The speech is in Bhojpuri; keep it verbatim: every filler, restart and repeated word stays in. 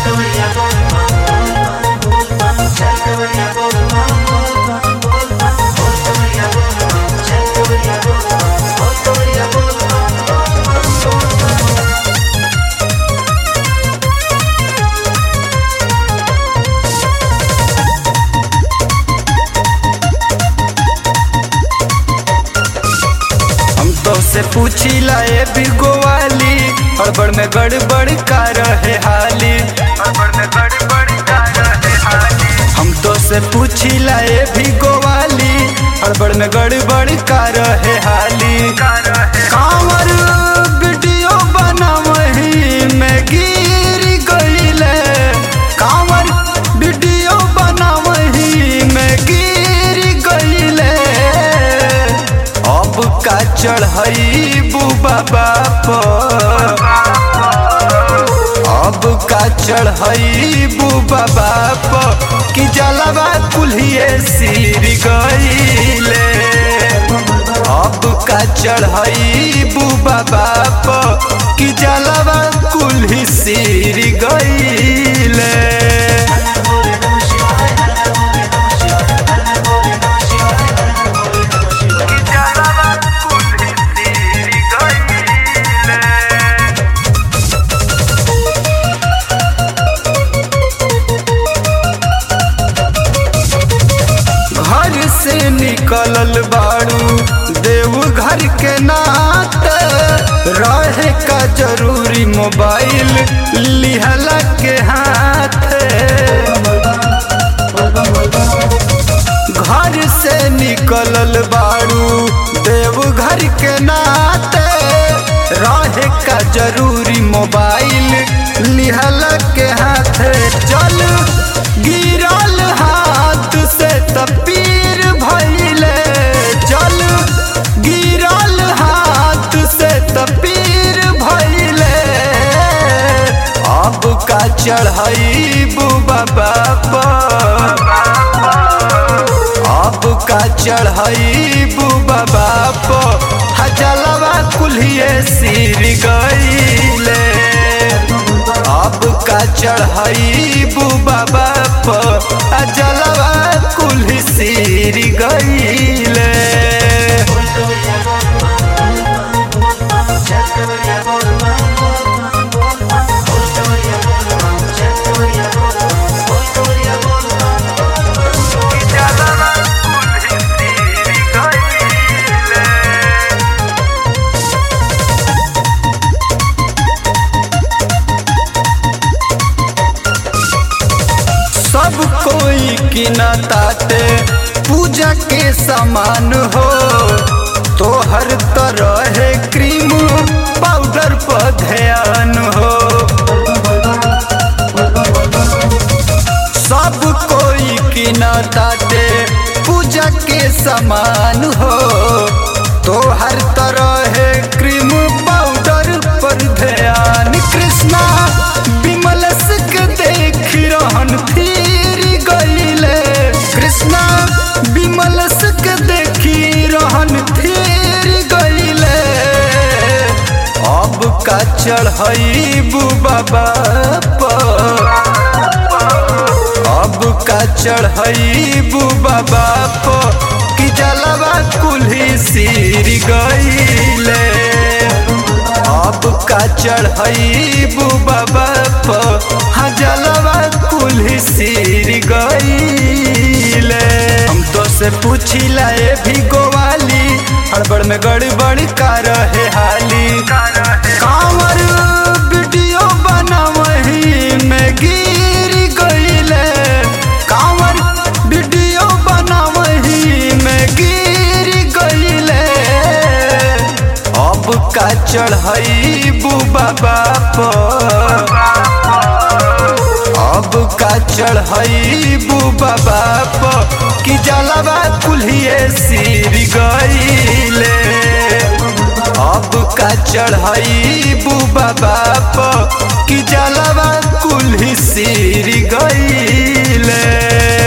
से पूछिला ए बिगोवाली हड़बड़ में गड़बड़ का रहे हाली हड़बड़ में गड़बड़ का रहे हाली हम तो से पूछिला ए बिगोवाली हड़बड़ में गड़बड़ का रहे हाली कांवर वीडियो बनावही में गिर गईले कांवर वीडियो बनावही में गिर गईले अब का चढ़ई बुबा बाप अब का चढ़ई बुबा बाप कि जलवा कुल्हिए सिर गईले अब का चढ़ई बुबा बाप कि जलवा कुल्ही सिर गईले से निकलल बाड़ू देव घर के नाते रहे का जरूरी मोबाइल लिहला के हाथ घर से निकलल बाड़ू देव घर के नाते रहे का जरूरी मोबाइल लिहला के हाथ चल गिरल हाथ से तपीर भइले चल गिरल हाथ से तपीर भइले अब का चढ़ई बुबा बाप अब का चढ़ई बुबा बाप हजलवा कुल्हिए सिर गईले अब का चढ़ई बुबा बाप हजलवा कुल्ही सिर गईले सब कोई किनताते पूजा के सामान हो तो हर तरह है क्रीम पाउडर पर ध्यान हो सब कोई किनताते पूजा के सामान हो तो हर तरह है क्रीम पाउडर पर ध्यान कृष्णा विमलस के देख रहन फिर गईले कृष्णा विमलस के देखी रहन फिर गईले अब का चढ़ई बुबा बाप अब का चढ़ई बुबा बाप कि जलवा कुल्ही सिर गईले अब का चढ़ई बुबा बाप हाँ जलवा कुल्ही सिर गईले हम तो से पूछिला ए भिगोवाली हड़बड़ में गड़बड़ का रहे हाली कांवर वीडियो बनावही में गिर गईले कांवर वीडियो बनावही में गिर गईले अब का चढ़ई बुबा बाप अब का चढ़ई बुबा बाप कि जलवा कुल्हिए सिर गईले अब का चढ़ई बुबा बाप कि जलवा कुल्ही सिर गईले।